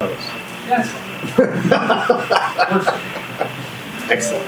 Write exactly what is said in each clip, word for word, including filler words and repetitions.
propose? Yes. Excellent.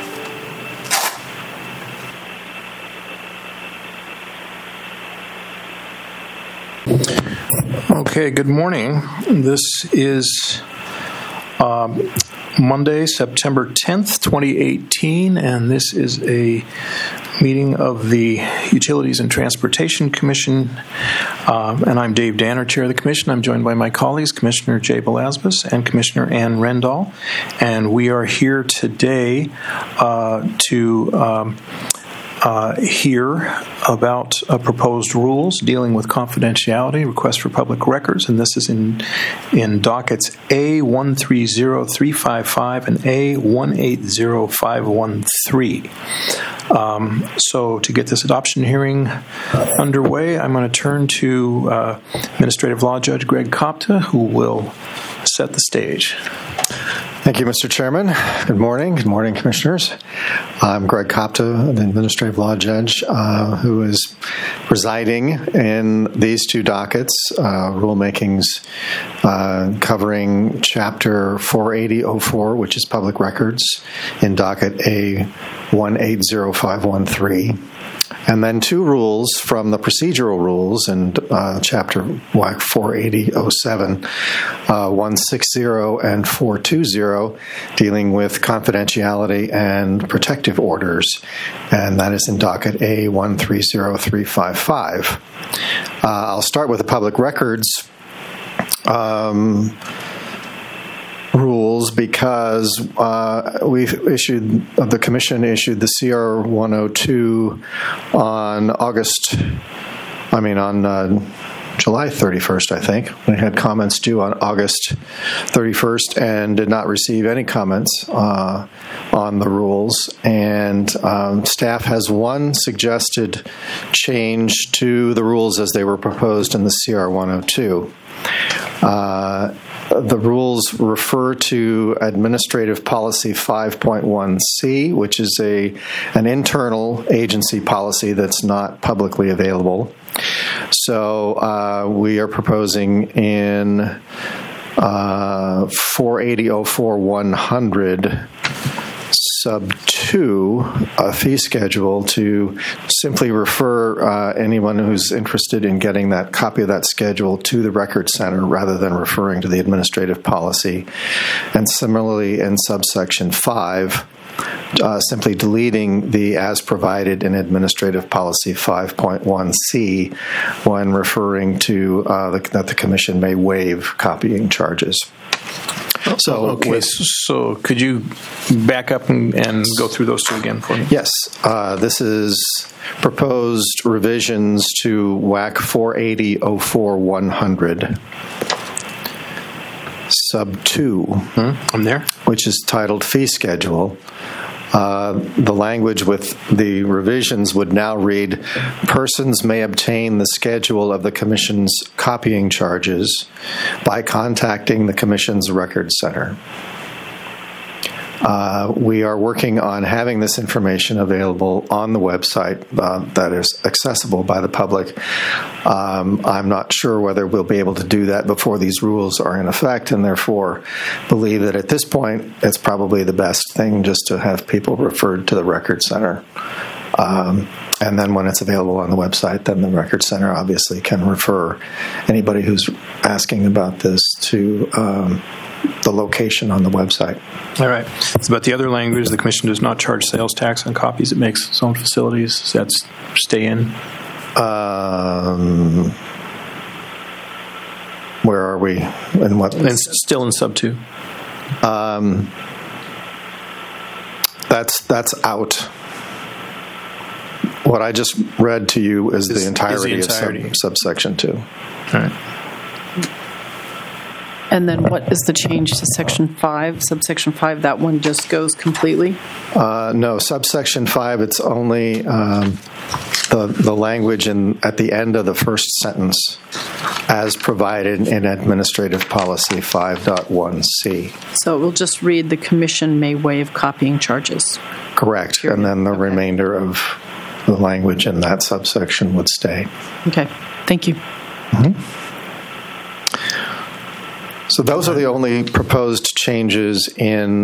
Okay, good morning. This is um, Monday, September tenth, twenty eighteen, and this is a meeting of the Utilities and Transportation Commission. Uh, and I'm Dave Danner, Chair of the Commission. I'm joined by my colleagues, Commissioner Jay Belasbas and Commissioner Ann Rendall. And we are here today uh, to um, uh, hear about uh, proposed rules dealing with confidentiality, request for public records, and this is in in dockets A one three zero three five five and A one eight zero five one three. Um, so to get this adoption hearing underway, I'm going to turn to uh, Administrative Law Judge Greg Kopta, who will set the stage. Thank you, Mister Chairman. Good morning. Good morning, Commissioners. I'm Greg Kopta, the Administrative Law Judge, uh, who is presiding in these two dockets, uh, rulemakings uh, covering Chapter four eighty oh four, which is public records, in docket A one eight zero five one three. And then two rules from the procedural rules in uh, Chapter W A C four eighty oh seven, uh, one sixty and four twenty, dealing with confidentiality and protective orders, and that is in docket A one three zero three five five. Uh, I'll start with the public records Um, rules because uh, we've issued, the Commission issued the C R one oh two on August, I mean on uh, July thirty-first, I think. We had comments due on August thirty-first and did not receive any comments uh, on the rules. And um, staff has one suggested change to the rules as they were proposed in the C R one oh two. Uh, the rules refer to Administrative Policy five point one C, which is a an internal agency policy that's not publicly available. So uh, we are proposing in uh, four eighty oh four one hundred sub two, a fee schedule, to simply refer uh, anyone who's interested in getting that copy of that schedule to the Record Center rather than referring to the administrative policy. And similarly in subsection five, Uh, simply deleting the as provided in Administrative Policy five point one C when referring to uh, the, that the Commission may waive copying charges. So, okay. With, so could you back up and, and go through those two again for me? Yes. Uh, this is proposed revisions to W A C four eighty oh four one hundred. Sub two. Hmm, I'm there. Which is titled Fee Schedule. Uh, the language with the revisions would now read, persons may obtain the schedule of the Commission's copying charges by contacting the Commission's Record Center. Uh, we are working on having this information available on the website uh, that is accessible by the public. Um, I'm not sure whether we'll be able to do that before these rules are in effect, and therefore believe that at this point it's probably the best thing just to have people referred to the Record Center. Um, and then when it's available on the website, then the Record Center obviously can refer anybody who's asking about this to um, the location on the website. All right. So about the other language, the Commission does not charge sales tax on copies it makes its own facilities. Does that stay in? Um, where are we? And what? And still in sub two. Um, that's that's out. What I just read to you is, is the entirety, is the entirety. of sub, subsection two. All right. And then what is the change to section five, subsection five? That one just goes completely? Uh, no, subsection five, it's only um, the the language in at the end of the first sentence as provided in Administrative Policy five point one C. So we'll just read the Commission may waive copying charges. Correct. Period. And then the okay. remainder of the language in that subsection would stay. Okay. Thank you. Mm-hmm. So those are the only proposed changes in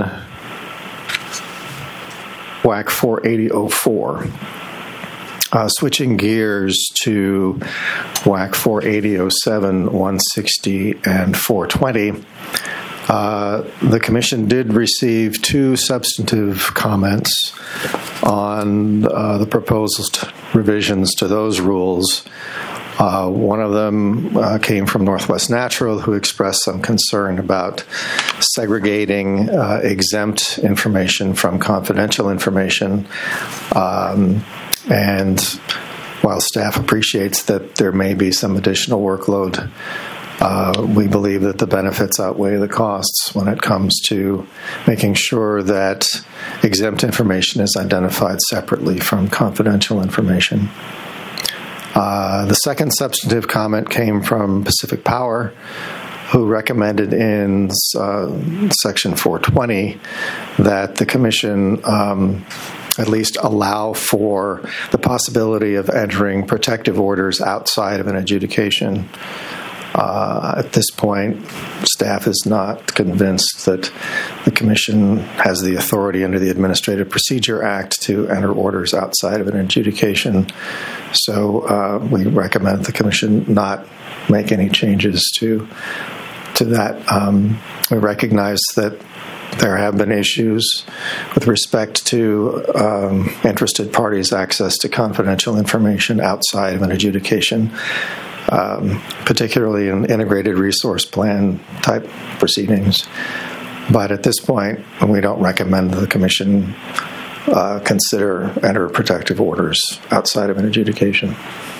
W A C four eighty oh four. Uh, switching gears to W A C four eighty oh seven, one sixty, and four twenty, uh, the Commission did receive two substantive comments on uh, the proposed revisions to those rules. Uh, one of them uh, came from Northwest Natural, who expressed some concern about segregating uh, exempt information from confidential information. Um, and while staff appreciates that there may be some additional workload, uh, we believe that the benefits outweigh the costs when it comes to making sure that exempt information is identified separately from confidential information. Uh, the second substantive comment came from Pacific Power, who recommended in uh, Section four twenty that the Commission um, at least allow for the possibility of entering protective orders outside of an adjudication. Uh, at this point, staff is not convinced that the Commission has the authority under the Administrative Procedure Act to enter orders outside of an adjudication. So uh, we recommend the Commission not make any changes to to that. Um, we recognize that there have been issues with respect to um, interested parties' access to confidential information outside of an adjudication. Um, particularly in integrated resource plan type proceedings. But at this point, we don't recommend the Commission uh, consider enter protective orders outside of an adjudication.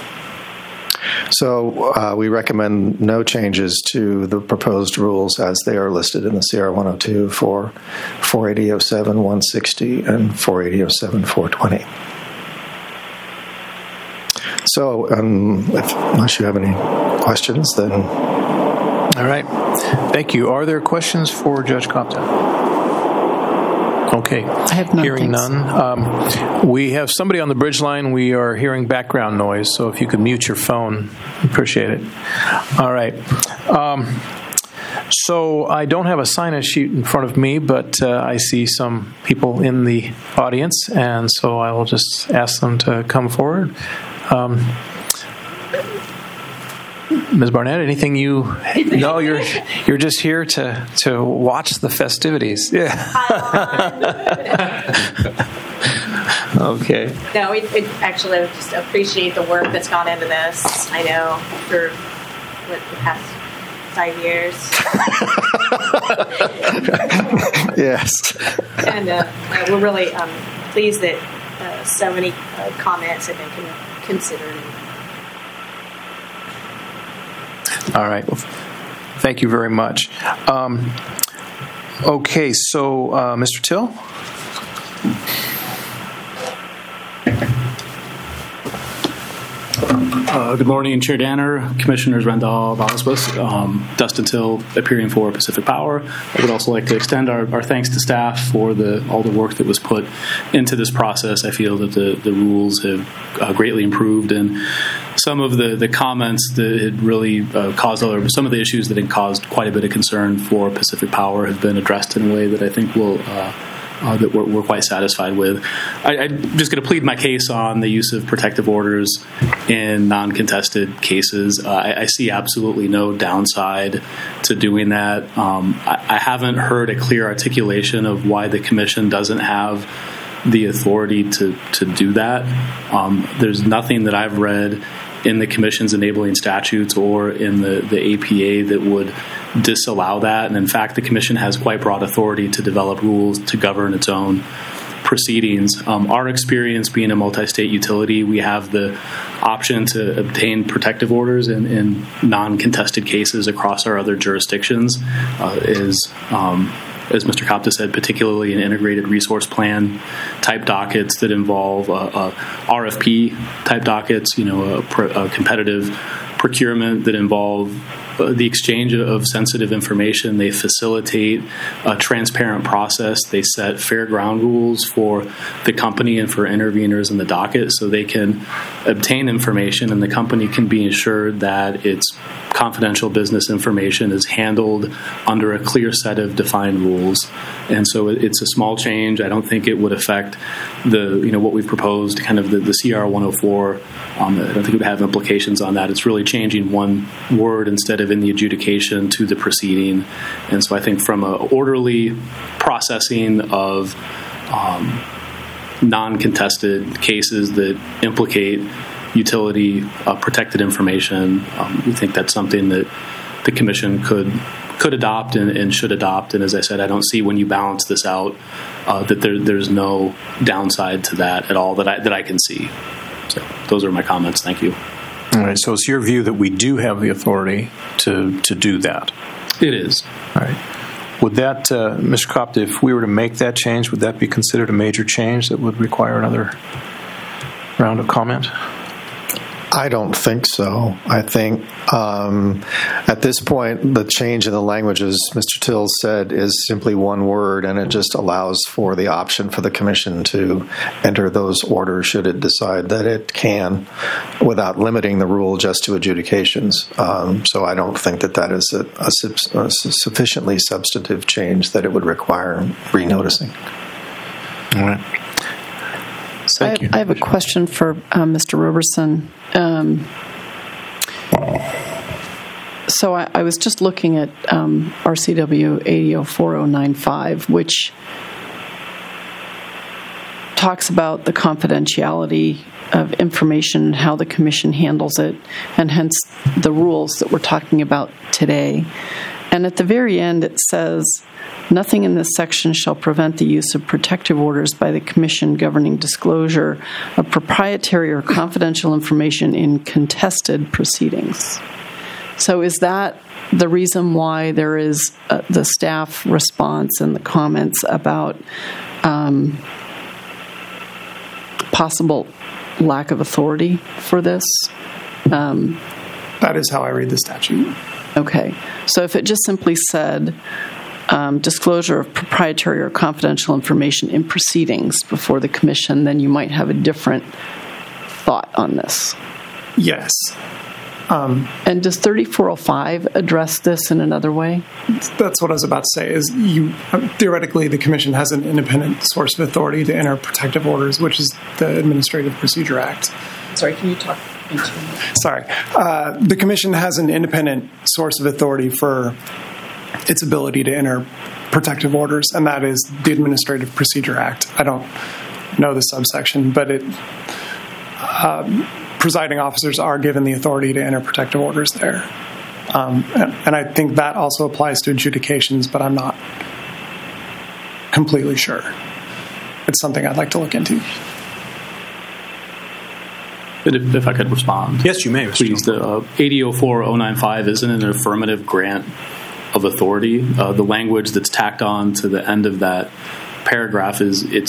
So uh, we recommend no changes to the proposed rules as they are listed in the C R one oh two for four eighty oh seven, one sixty, and four eighty oh seven, four twenty. So, um, if, unless you have any questions, then... All right. Thank you. Are there questions for Judge Kopta? Okay. I have none. Hearing thanks. none. Um, we have somebody on the bridge line. We are hearing background noise, so if you could mute your phone, appreciate it. All right. Um, so I don't have a sign-in sheet in front of me, but uh, I see some people in the audience, and so I will just ask them to come forward. Um, Miz Barnett, anything you? No, you're you're just here to, to watch the festivities. Yeah. Okay. No, it, it actually, I just appreciate the work that's gone into this. I know for what, the past five years. Yes. And uh, we're really um, pleased that uh, so many uh, comments have been con- considered. All right. Well, thank you very much. Um, okay, so uh, Mister Till? Uh, good morning, Chair Danner, Commissioners Rendall, Valasquez, um, Dustin Till, appearing for Pacific Power. I would also like to extend our, our thanks to staff for the all the work that was put into this process. I feel that the, the rules have uh, greatly improved, and some of the, the comments that had really uh, caused, or some of the issues that had caused quite a bit of concern for Pacific Power have been addressed in a way that I think will uh, Uh, that we're, we're quite satisfied with. I, I'm just going to plead my case on the use of protective orders in non-contested cases. Uh, I, I see absolutely no downside to doing that. Um, I, I haven't heard a clear articulation of why the Commission doesn't have the authority to, to do that. Um, there's nothing that I've read in the Commission's enabling statutes or in the, the A P A that would disallow that. And in fact, the Commission has quite broad authority to develop rules to govern its own proceedings. Um, our experience being a multi-state utility, we have the option to obtain protective orders in, in non-contested cases across our other jurisdictions. Uh, is um, as Mister Kopta said, particularly in integrated resource plan type dockets that involve uh, uh, R F P type dockets, you know, a, pr- a competitive procurement that involve uh, the exchange of sensitive information. They facilitate a transparent process. They set fair ground rules for the company and for interveners in the docket so they can obtain information and the company can be assured that its confidential business information is handled under a clear set of defined rules. And so it's a small change. I don't think it would affect the, you know, what we've proposed, kind of the, the C R one oh four. Um, I don't think it would have implications on that. It's really changing one word instead of in the adjudication to the proceeding. And so I think from an orderly processing of um, non-contested cases that implicate utility uh, protected information, um, we think that's something that the Commission could could adopt and, and should adopt. And as I said, I don't see when you balance this out uh, that there, there's no downside to that at all that I that I can see. So those are my comments. Thank you. All right. So it's your view that we do have the authority to to do that. It is. All right. Would that, uh, Mister Copt, if we were to make that change, would that be considered a major change that would require another round of comment? I don't think so. I think um, at this point, the change in the language, as Mister Till said, is simply one word, and it just allows for the option for the Commission to enter those orders should it decide that it can, without limiting the rule just to adjudications. Um, so I don't think that that is a, a, a sufficiently substantive change that it would require renoticing. All right. I have, I have a question for uh, Mister Roberson. Um, so I, I was just looking at um, R C W eighty oh four oh nine five, which talks about the confidentiality of information and how the Commission handles it, and hence the rules that we're talking about today. And at the very end, it says, nothing in this section shall prevent the use of protective orders by the Commission governing disclosure of proprietary or confidential information in contested proceedings. So is that the reason why there is uh, the staff response and the comments about um, possible lack of authority for this? Um, that is how I read the statute. Okay. So if it just simply said, Um, disclosure of proprietary or confidential information in proceedings before the Commission, then you might have a different thought on this. Yes. Um, and does thirty-four oh five address this in another way? That's what I was about to say, is you theoretically the Commission has an independent source of authority to enter protective orders, which is the Administrative Procedure Act. Sorry, can you talk into that? Sorry. Uh, the Commission has an independent source of authority for its ability to enter protective orders, and that is the Administrative Procedure Act. I don't know the subsection, but it uh, presiding officers are given the authority to enter protective orders there. Um, and, and I think that also applies to adjudications, but I'm not completely sure. It's something I'd like to look into. If, if I could respond. Yes, you may, Mister Please. The uh, eighty oh four oh nine five isn't an affirmative grant of authority. Uh, the language that's tacked on to the end of that paragraph is it's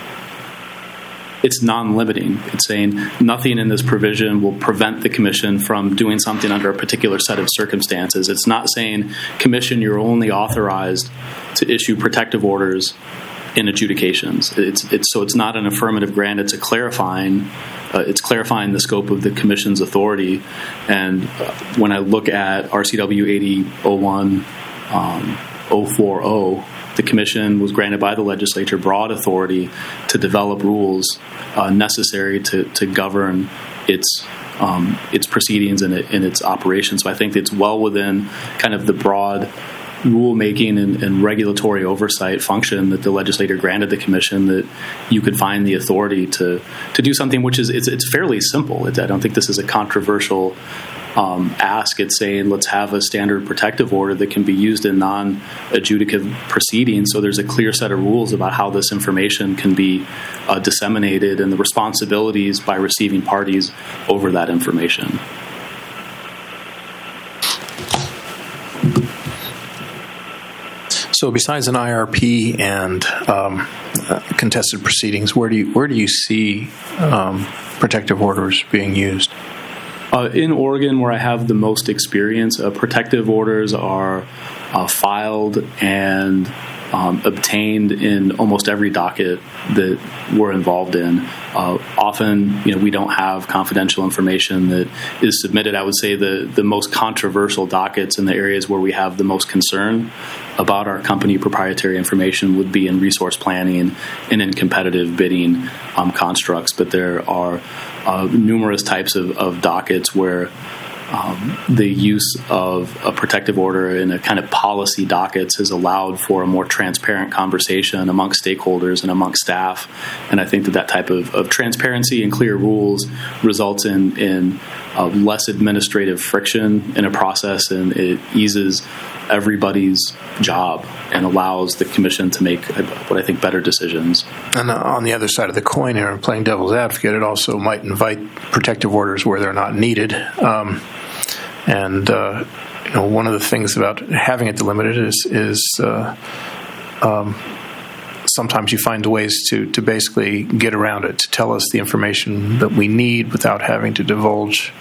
it's non-limiting. It's saying nothing in this provision will prevent the Commission from doing something under a particular set of circumstances. It's not saying, Commission, you're only authorized to issue protective orders in adjudications. It's it's so it's not an affirmative grant. It's a clarifying. Uh, it's clarifying the scope of the Commission's authority. And uh, when I look at R C W eighty oh one oh four oh, the Commission was granted by the legislature broad authority to develop rules uh, necessary to to govern its um, its proceedings and, it, and its operations. So I think it's well within kind of the broad rulemaking and, and regulatory oversight function that the legislator granted the Commission, that you could find the authority to to do something which is it's, it's fairly simple. It's, I don't think this is a controversial um, ask. It's saying let's have a standard protective order that can be used in non-adjudicative proceedings, so there's a clear set of rules about how this information can be uh, disseminated and the responsibilities by receiving parties over that information. So, besides an I R P and um, uh, contested proceedings, where do you where do you see um, protective orders being used? Uh, in Oregon, where I have the most experience, uh, protective orders are uh, filed and um, obtained in almost every docket that we're involved in. Uh, often, you know, we don't have confidential information that is submitted. I would say the, the most controversial dockets in the areas where we have the most concern about our company proprietary information would be in resource planning and in competitive bidding um, constructs. But there are uh, numerous types of, of dockets where Um, the use of a protective order in a kind of policy dockets has allowed for a more transparent conversation amongst stakeholders and amongst staff. And I think that that type of, of transparency and clear rules results in, in uh, less administrative friction in a process, and it eases everybody's job and allows the commission to make what I think better decisions. And on the other side of the coin here, playing devil's advocate, it also might invite protective orders where they're not needed. Um, and uh, you know, one of the things about having it delimited is is uh, um, sometimes you find ways to to basically get around it, to tell us the information that we need without having to divulge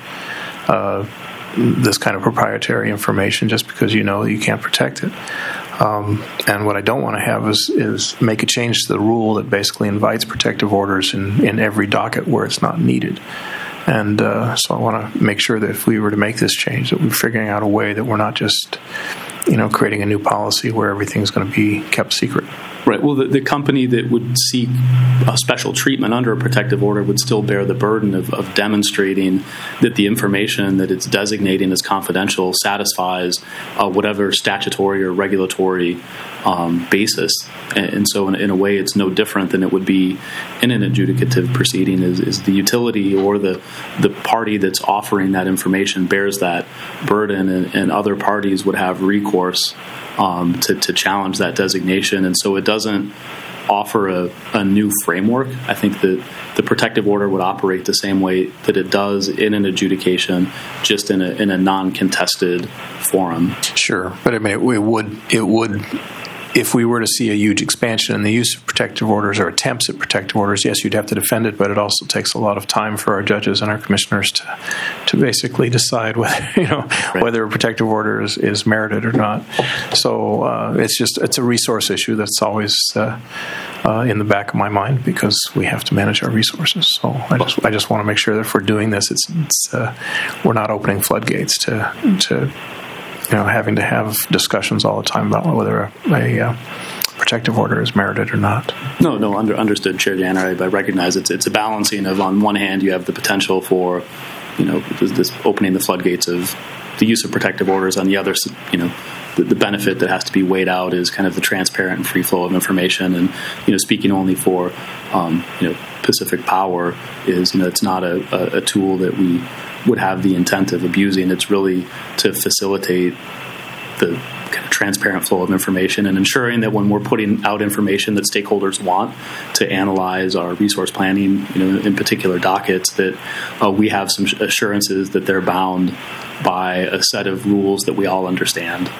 Uh, this kind of proprietary information just because you know you can't protect it. Um, and what I don't want to have is, is make a change to the rule that basically invites protective orders in, in every docket where it's not needed. And uh, so I want to make sure that if we were to make this change, that we're figuring out a way that we're not just, you know, creating a new policy where everything's going to be kept secret. Right. Well, the, the company that would seek a special treatment under a protective order would still bear the burden of, of demonstrating that the information that it's designating as confidential satisfies uh, whatever statutory or regulatory um, basis. And, and so in, in a way, it's no different than it would be in an adjudicative proceeding. Is, is the utility or the, the party that's offering that information bears that burden, and, and other parties would have recourse Um, to, to challenge that designation. And so it doesn't offer a, a new framework. I think that the protective order would operate the same way that it does in an adjudication, just in a, in a non-contested forum. Sure. But I mean, it, it would, it would, if we were to see a huge expansion in the use of protective orders or attempts at protective orders, yes, you'd have to defend it, but it also takes a lot of time for our judges and our commissioners to to basically decide whether, you know, right. whether a protective order is, is merited or not. So uh, it's just, it's a resource issue that's always uh, uh, in the back of my mind because we have to manage our resources. So I just, I just want to make sure that if we're doing this, it's, it's uh, we're not opening floodgates to to you know, having to have discussions all the time about whether a, a uh, protective order is merited or not. No, no, under, understood, Chair Danner. I, I recognize it's it's a balancing of, on one hand, you have the potential for, you know, this, this opening the floodgates of the use of protective orders. On the other, you know, the, the benefit that has to be weighed out is kind of the transparent and free flow of information. And, you know, speaking only for, um, you know, Pacific Power is, you know, it's not a, a, a tool that we would have the intent of abusing. It's really to facilitate the kind of transparent flow of information and ensuring that when we're putting out information that stakeholders want to analyze our resource planning, you know, in particular dockets, that uh, we have some assurances that they're bound by a set of rules that we all understand.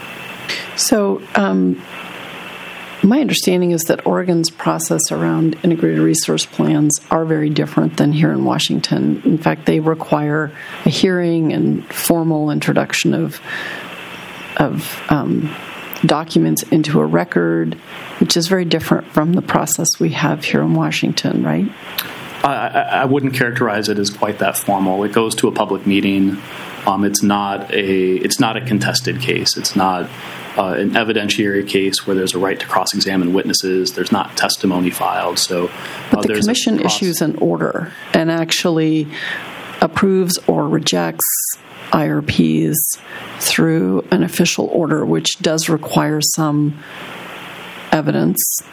So, um, my understanding is that Oregon's process around integrated resource plans are very different than here in Washington. In fact, they require a hearing and formal introduction of of um, documents into a record, which is very different from the process we have here in Washington, right? I, I wouldn't characterize it as quite that formal. It goes to a public meeting. Um, it's not a it's not a contested case. It's not uh, an evidentiary case where there's a right to cross-examine witnesses. There's not testimony filed. So, uh, but the there's commission cross- issues an order and actually approves or rejects I R Ps through an official order, which does require some evidence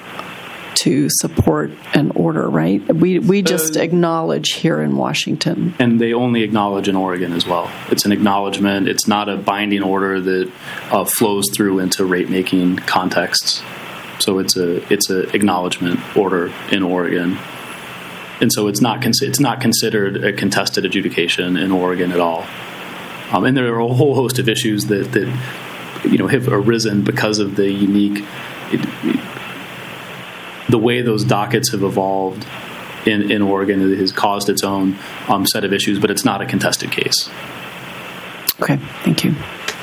to support an order, right? We we just uh, acknowledge here in Washington. And they only acknowledge in Oregon as well. It's an acknowledgement. It's not a binding order that uh, flows through into rate-making contexts. So it's a it's a acknowledgement order in Oregon. And so it's not con- it's not considered a contested adjudication in Oregon at all. Um, and there are a whole host of issues that, that you know have arisen because of the unique it, it, the way those dockets have evolved in, in Oregon. It has caused its own um, set of issues, but it's not a contested case. Okay, thank you.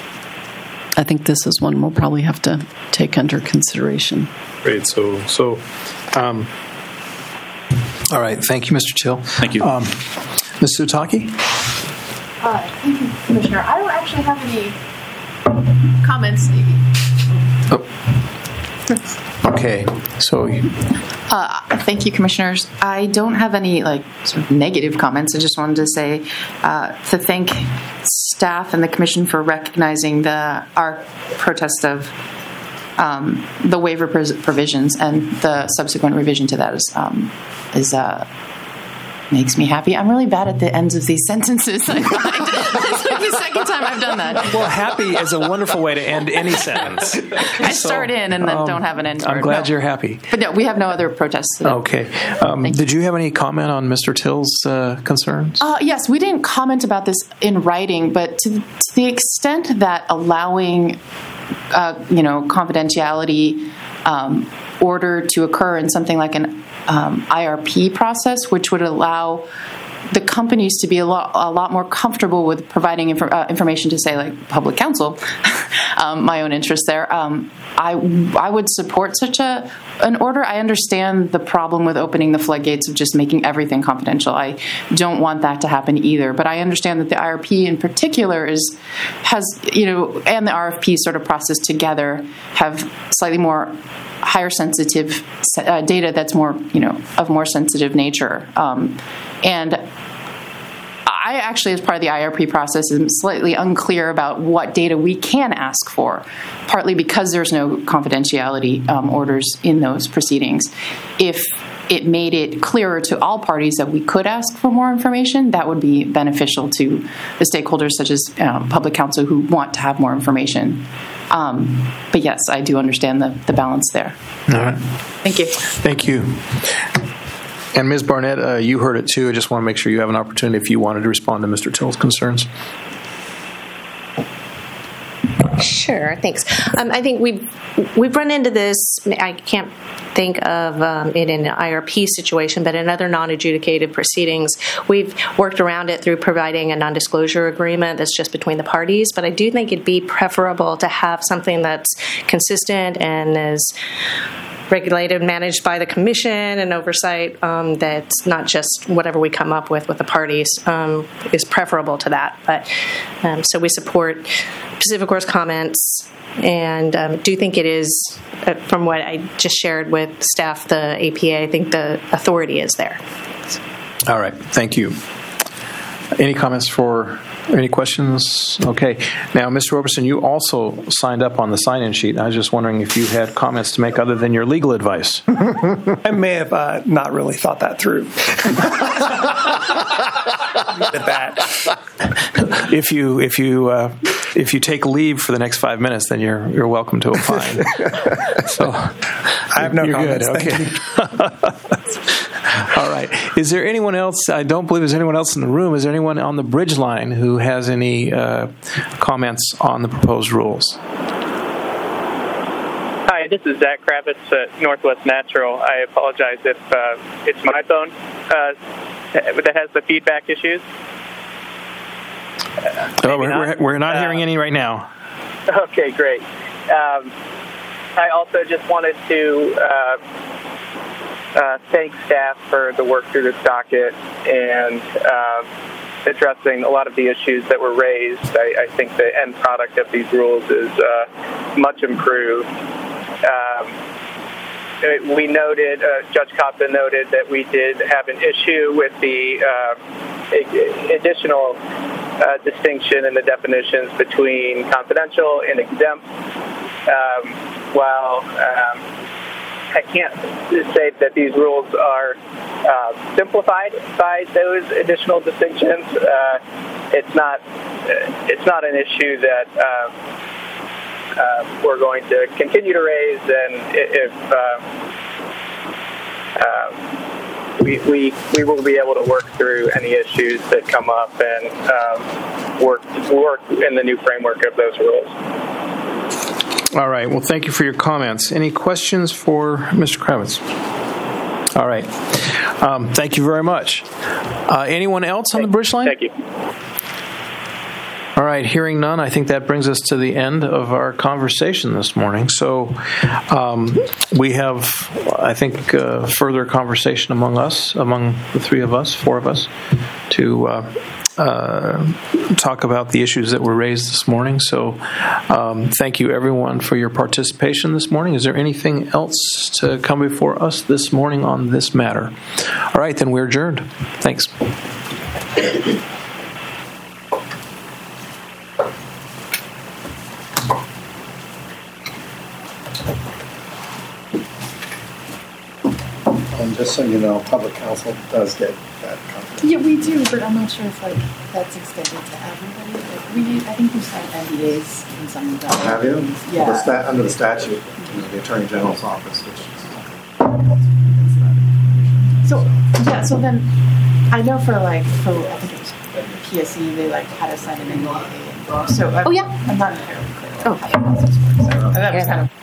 I think this is one we'll probably have to take under consideration. Great. So, so, um, all right. Thank you, Mister Till. Thank you. Um, Miz Sutaki? Uh, thank you, Commissioner. I don't actually have any comments. Oh. Okay. So, Uh, thank you, Commissioners. I don't have any like sort of negative comments. I just wanted to say uh, to thank staff and the Commission for recognizing the our protest of um, the waiver pres- provisions, and the subsequent revision to that is um, is uh, makes me happy. I'm really bad at the ends of these sentences. I find it's like the second time I've done that. well, happy is a wonderful way to end any sentence. I start in and then um, don't have an end. I'm word. glad No. you're happy. But no, we have no other protests today. Okay. Um, Thank did you have any comment on Mister Till's uh, concerns? Uh, yes, we didn't comment about this in writing, but to, to the extent that allowing, uh, you know, confidentiality um, order to occur in something like an um, I R P process, which would allow the companies to be a lot, a lot more comfortable with providing infor- uh, information to, say, like public counsel. um, my own interest there. Um, I I would support such a an order. I understand the problem with opening the floodgates of just making everything confidential. I don't want that to happen either. But I understand that the I R P in particular is has you know, and the R F P sort of process together have slightly more higher sensitive uh, data that's more, you know, of more sensitive nature. Um, and I actually, as part of the I R P process, am slightly unclear about what data we can ask for, partly because there's no confidentiality um, orders in those proceedings. If it made it clearer to all parties that we could ask for more information, that would be beneficial to the stakeholders, such as um, public counsel, who want to have more information. Um, but yes, I do understand the, the balance there. All right. Thank you. Thank you. And Miz Barnett, uh, you heard it too. I just want to make sure you have an opportunity if you wanted to respond to Mister Till's concerns. Sure, thanks. Um, I think we've we've run into this. I can't think of um, it in an I R P situation, but in other non-adjudicated proceedings, we've worked around it through providing a non-disclosure agreement that's just between the parties. But I do think it'd be preferable to have something that's consistent and is regulated and managed by the Commission and oversight, um, that's not just whatever we come up with with the parties, um, is preferable to that. But um, so we support Pacific Core's comments, and um, do think it is, uh, from what I just shared with staff, the A P A, I think the authority is there. All right. Thank you. Any comments for, any questions? Okay. Now, Mister Roberson, you also signed up on the sign-in sheet. I was just wondering if you had comments to make other than your legal advice. I may have uh, not really thought that through. At that. If you if you uh, if you take leave for the next five minutes, then you're you're welcome to opine. So I have no you're comments. good. Okay. All right. Is there anyone else? I don't believe there's anyone else in the room. Is there anyone on the bridge line who has any uh, comments on the proposed rules? Hi, this is Zach Kravitz at Northwest Natural. I apologize if uh, it's my phone uh, that has the feedback issues. Uh, oh, we're, we're, we're not uh, hearing any right now. Okay, great. Um, I also just wanted to uh, uh, thank staff for the work through this docket and uh, addressing a lot of the issues that were raised. I, I think the end product of these rules is uh, much improved. Um, we noted, uh, Judge Cotta noted that we did have an issue with the uh, additional uh, distinction in the definitions between confidential and exempt. Um, while um, I can't say that these rules are uh, simplified by those additional distinctions, uh, it's not it's not an issue that uh, uh, we're going to continue to raise. And if uh, uh, we, we we will be able to work through any issues that come up and um, work work in the new framework of those rules. All right. Well, thank you for your comments. Any questions for Mister Kravitz? All right. Um, thank you very much. Uh, anyone else on the bridge line? Thank you. All right, hearing none, I think that brings us to the end of our conversation this morning. So um, we have, I think, uh, further conversation among us, among the three of us, four of us, to uh, uh, talk about the issues that were raised this morning. So um, thank you, everyone, for your participation this morning. Is there anything else to come before us this morning on this matter? All right, then we're adjourned. Thanks. And just so you know, public counsel does get that content. Yeah, we do, but I'm not sure if like that's extended to everybody. Like, we, I think we signed N D As in some of the. Have you? Yeah. Well, the sta- under the statute, you know, the Attorney General's office, which is. So yeah, so then I know for like for I think it was like, P S E, they like had us sign an N D A. So I'm, Oh, yeah. I'm not entirely clear. Oh. How the process works. So that was kind of.